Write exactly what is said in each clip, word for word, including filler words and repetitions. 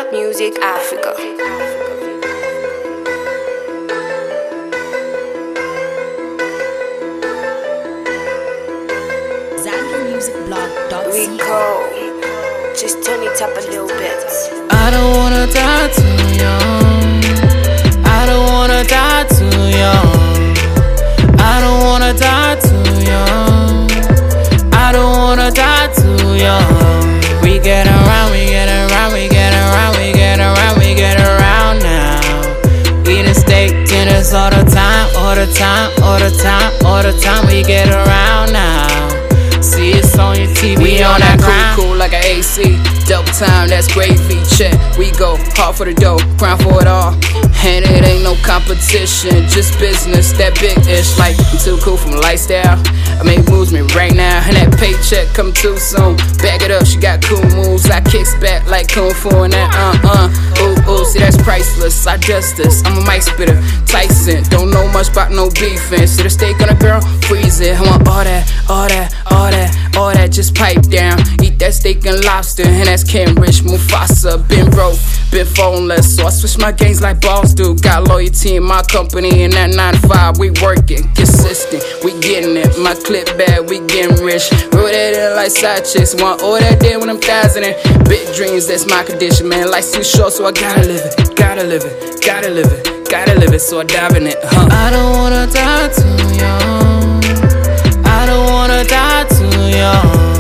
Music Africa. Rico, just turn it up a little bit. I don't wanna die too young. I don't wanna die too young. I don't wanna die too young. I don't wanna die too young. We get around, we get around, we get around, we get around, we get around now. Eating steak dinners all the time, all the time, all the time, all the time. We get around now. See it's on your T V, we on that grind. cool, cool like an A C. Double time, that's gravy. Check, we go hard for the dough, grind for it all. And it ain't no competition, just business, that big-ish. Like, I'm too cool from a lifestyle. I make moves me right now, and that paycheck come too soon. Back it up, she got cool moves. I kicks back like Kung Fu and that uh-uh. Ooh, ooh, see that's priceless. I justice, I'm a mic spitter. Tyson, don't know much about no beefing. See the steak on a girl, freeze it. I want all that, all that, all that, all that, just pipe down. Eat that steak and lobster, and that's Ken Rich, Mufasa. Been broke, been phoneless, so I switch my games like balls do. Got loyalty in my company, and that nine to five, we working, consistent, we getting it. My clip bad, we getting rich. Roll that in like side chicks, want all that day when I'm thousand in. Big dreams, that's my condition, man. Life's too short, so I gotta live it, gotta live it, gotta live it, gotta live it, so I dive in it, huh? I don't wanna die too young. I don't wanna die too young.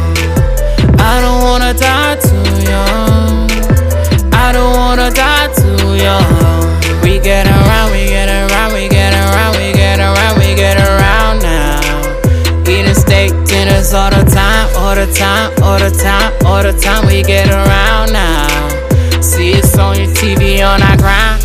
I don't wanna die too young. I don't wanna die too young. We get around, we get around, we get around, we get around, we get around now. Eating steak dinners all the time, all the time, all the time, all the time. We get around now. See it's on your T V on our grind.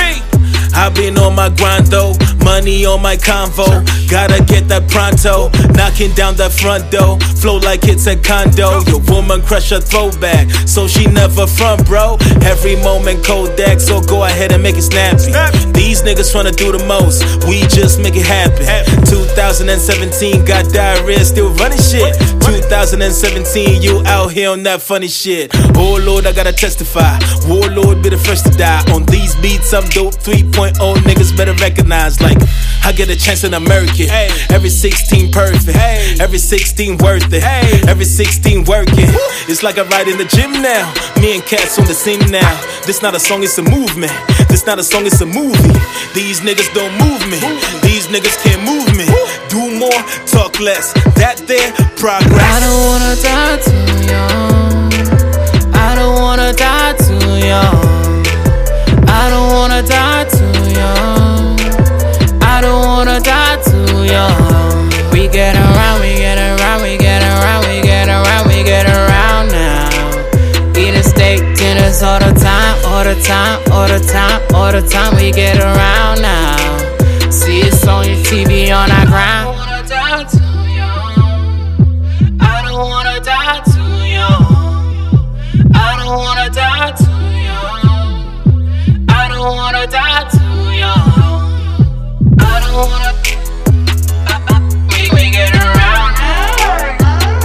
I've been on my grind though, money on my convo. Gotta get that pronto, knocking down that front door. Flow like it's a condo. Your woman crush a throwback, so she never front, bro. Every moment Kodak, so go ahead and make it snappy. These niggas tryna do the most, we just make it happen. two thousand seventeen, got diarrhea, still running shit. two thousand seventeen, you out here on that funny shit. Oh Lord, I gotta testify. Warlord be the first to die. On these beats, I'm dope three point oh, niggas better recognize. Like, I get a chance in American. Every sixteen perfect, every sixteen worth it, every sixteen working. It's like I ride in the gym now. Me and cats on the scene now. This not a song, it's a movement. This not a song, it's a movie. These niggas don't move me. These niggas can't move me. Do more, talk less. That there, progress. I don't wanna die too young. I don't wanna die too young. I don't wanna die too young. I don't wanna die too young. We get around, we get around, we get around, we get around, we get around now. Eating steak dinners all the time, all the time, all the time, all the time. We get around now. See it's on your T V on our grind. I don't wanna die too young. I don't wanna die too young. I don't wanna die too young. I don't wanna die too young. I don't wanna. We, we get around now.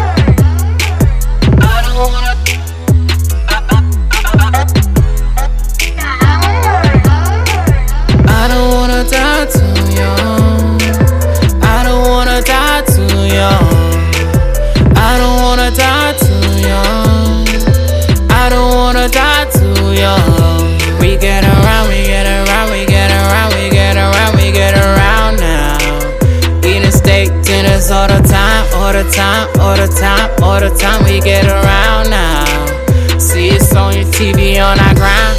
I don't wanna. I don't wanna die too young. I don't wanna die too young. I don't wanna die too young. I don't wanna die too young. We get around, we get around, we get around, we get around, we get around now. Eating steak dinners all the time, all the time, all the time, all the time. We get around now. See it's on your T V on our grind.